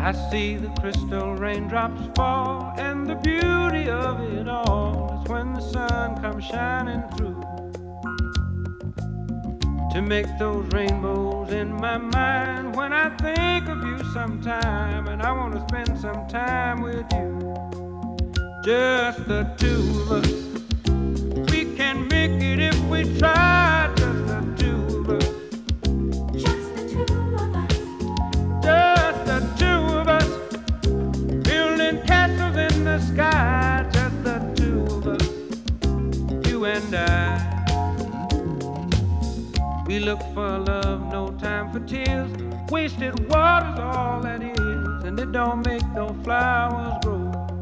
I see the crystal raindrops fall, and the beauty of it all is when the sun comes shining through to make those rainbows in my mind. When I think of you sometime, and I want to spend some time with you, just the two of us. We can make it if we try, just the two of us. Just the two of us. Just the two of us. Building castles in the sky, just the two of us. You and I. We look for love, no time for tears. Wasted water's all that is, and it don't make no flowers grow.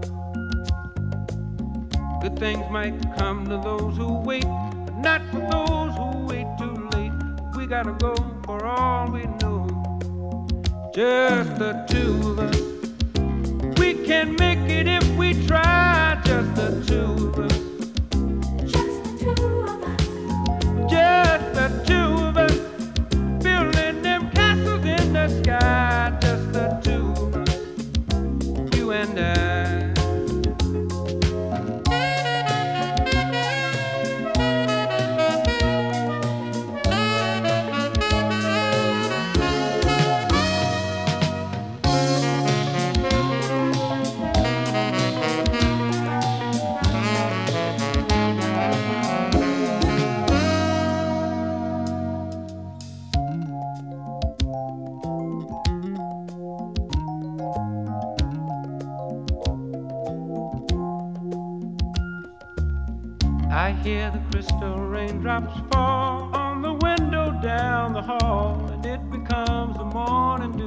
Good things might come to those who wait, but not for those who wait too late. We gotta go for all we know. Just the two of us. We can make it if we try. Just the two of us. Just the two of us. Just the two of us. Building them castles in the sky. Just the two of us. You and I. I hear the crystal raindrops fall on the window down the hall, and it becomes the morning dew.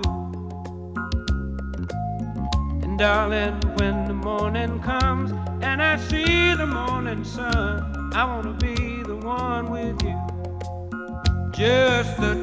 And darling, when the morning comes and I see the morning sun, I wanna be the one with you. Just the